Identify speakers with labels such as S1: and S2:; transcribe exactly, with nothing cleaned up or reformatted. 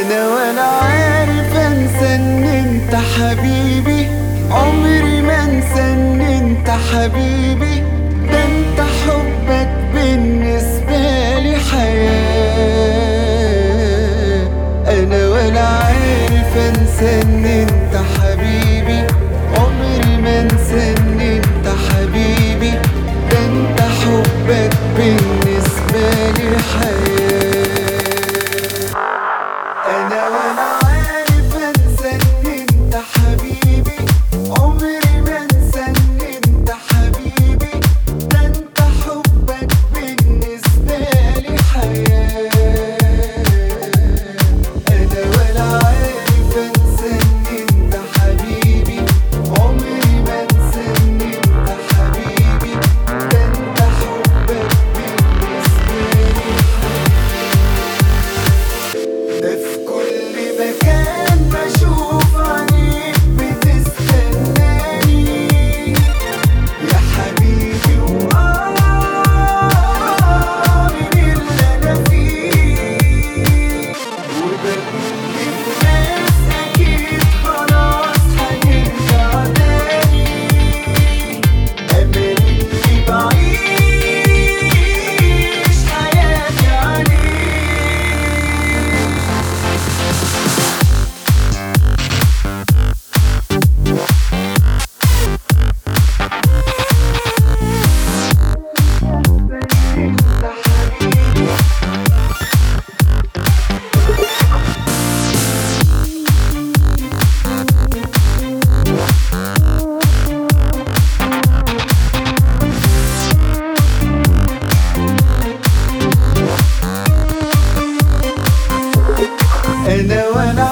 S1: انا ولا عارف انسى ان انت حبيبي، عمري ما انسى ان انت حبيبي، ده انت حبك بالنسبة لي حياة. انا ولا عارف انسى ان انت حبيبي، عمري ما انسى ان انت حبيبي، ده انت حبك بالنسبة لي حياة. أنا ولا عارف أنسى إن أنت حبيبي، عمري ما أنسى إن أنت حبيبي، ده أنت حبك بالنسبة لي حياة. أنا ولا عارف أنسى إن أنت حبيبي، عمري ما أنسى إن أنت حبيبي، ده أنت حبك بالنسبة لي حياة. ده في كل مكان بشوف عينيك بتستناني يا حبيبي، وآه من اللي أنا فيه، وبقول للناس أكيد خلاص هنرجع تاني، أمل إني بعيش حياتي عليك. أنا ولا